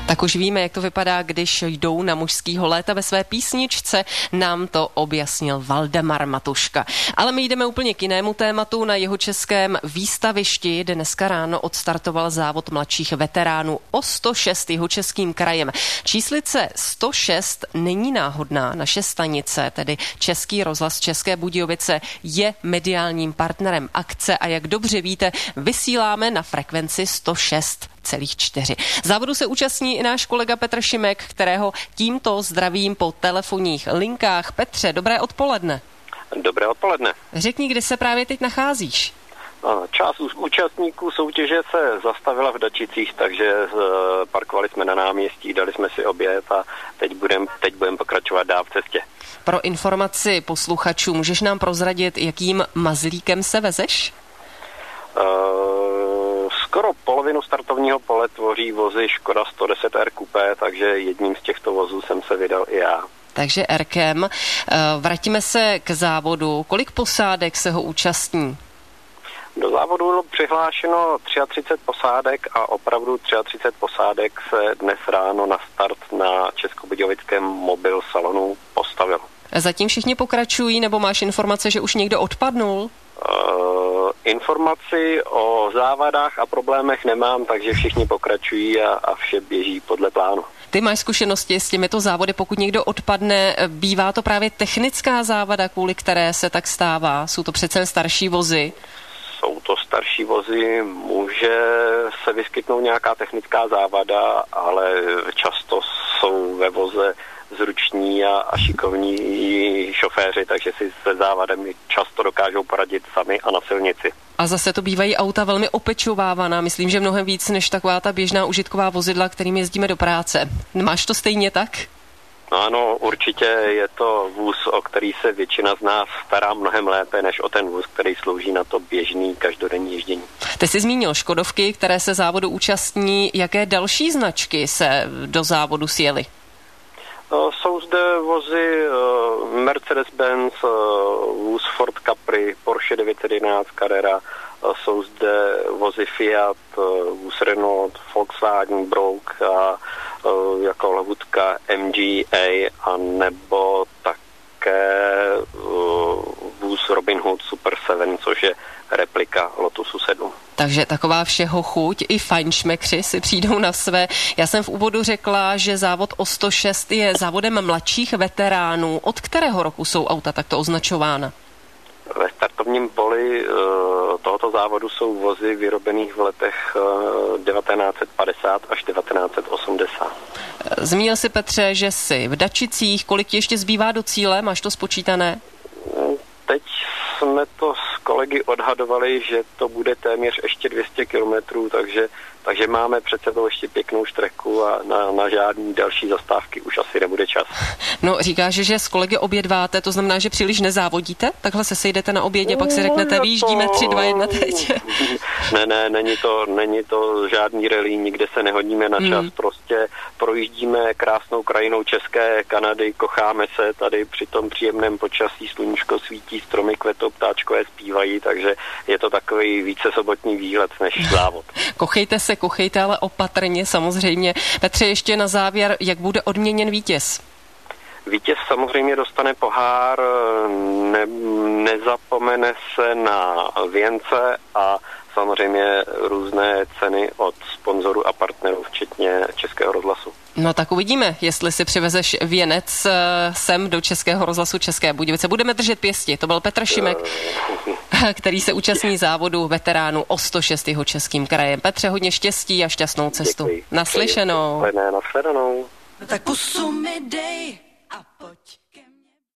Tak už víme, jak to vypadá, když jdou na mužskýho léta. Ve své písničce nám to objasnil Valdemar Matuška. Ale my jdeme úplně k jinému tématu. Na Jihočeském výstavišti dneska ráno odstartoval závod mladších veteránů o 106 Jihočeským krajem. Číslice 106 není náhodná. Naše stanice, tedy Český rozhlas České Budějovice, je mediálním partnerem akce a jak dobře víte, vysíláme na frekvenci 106,4. Závodu se účastní i náš kolega Petr Šimek, kterého tímto zdravím po telefonních linkách. Petře, dobré odpoledne. Dobré odpoledne. Řekni, kde se právě teď nacházíš? Část účastníků soutěže se zastavila v Dačicích, takže parkovali jsme na náměstí, dali jsme si oběd a teď budeme pokračovat dál v cestě. Pro informaci posluchačů, můžeš nám prozradit, jakým mazlíkem se vezeš? Skoro polovinu startovního pole tvoří vozy Škoda 110 R Coupé, takže jedním z těchto vozů jsem se vydal i já. Takže Rkem. Vrátíme se k závodu. Kolik posádek se ho účastní? Do závodu bylo přihlášeno 33 posádek a opravdu 33 posádek se dnes ráno na start na Českobudějovickém mobil salonu postavilo. Zatím všichni pokračují, nebo máš informace, že už někdo odpadnul? Informaci o závadách a problémech nemám, takže všichni pokračují a vše běží podle plánu. Ty máš zkušenosti s těmito závody, pokud někdo odpadne, bývá to právě technická závada, kvůli které se tak stává? Jsou to přece starší vozy? Jsou to starší vozy, může se vyskytnout nějaká technická závada, ale často jsou ve voze zruční a šikovní šoféři, takže si se závadem často dokážou poradit sami a na silnici. A zase to bývají auta velmi opečovávaná, myslím, že mnohem víc než taková ta běžná užitková vozidla, kterým jezdíme do práce. Máš to stejně tak? Ano, určitě je to vůz, o který se většina z nás stará mnohem lépe, než o ten vůz, který slouží na to běžný každodenní ježdění. Ty jsi zmínil Škodovky, které se závodu účastní. Jaké další značky se do závodu sjely? Jsou zde vozy Mercedes-Benz, vůz Ford Capri, Porsche 911 Carrera, jsou zde vozy Fiat, vůz Renault, Volkswagen Brouk a jako lahůdka MGA a nebo také vůz Robin Hood Super 7, což je replika Lotusu 7. Takže taková všeho chuť, i fajnšmekři si přijdou na své. Já jsem v úvodu řekla, že závod o 106 je závodem mladších veteránů. Od kterého roku jsou auta takto označována? Ve startovním poli tohoto závodu jsou vozy vyrobených v letech 1950 až 1980. Zmínil si, Petře, že jsi v Dačicích. Kolik ti ještě zbývá do cíle? Máš to spočítané? Teď jsme to s kolegy odhadovali, že to bude téměř ještě 200 kilometrů, takže máme před sebou ještě pěknou štreku a na žádný další zastávky už asi nebude čas. No, říkáš, že s kolegy obědváte, to znamená, že příliš nezávodíte? Takhle se sejdete na obědě, pak si řeknete, vyjíždíme 3, 2, 1 teď. Ne, není to žádný rally, nikde se nehodíme na čas, prostě projíždíme krásnou krajinou České Kanady, kocháme se tady při tom příjemném počasí, sluníčko svítí, stromy kvetou, ptáčkové zpívají, takže je to takový více sobotní výlet než závod. Kochejte, ale opatrně samozřejmě. Petře, ještě na závěr, jak bude odměněn vítěz? Vítěz samozřejmě dostane pohár, nezapomene se na věnce a samozřejmě různé ceny od sponzorů a partnerů, včetně Českého rozhlasu. No tak uvidíme, jestli si přivezeš věnec sem do Českého rozhlasu České Budějovice. Budeme držet pěsti. To byl Petr Šimek, který se účastní závodu veteránů o 106 Jihočeským krajem. Petře, hodně štěstí a šťastnou cestu. Děkuji. Naslyšenou. Naslyšenou. No tak pusu mi dej a pojď.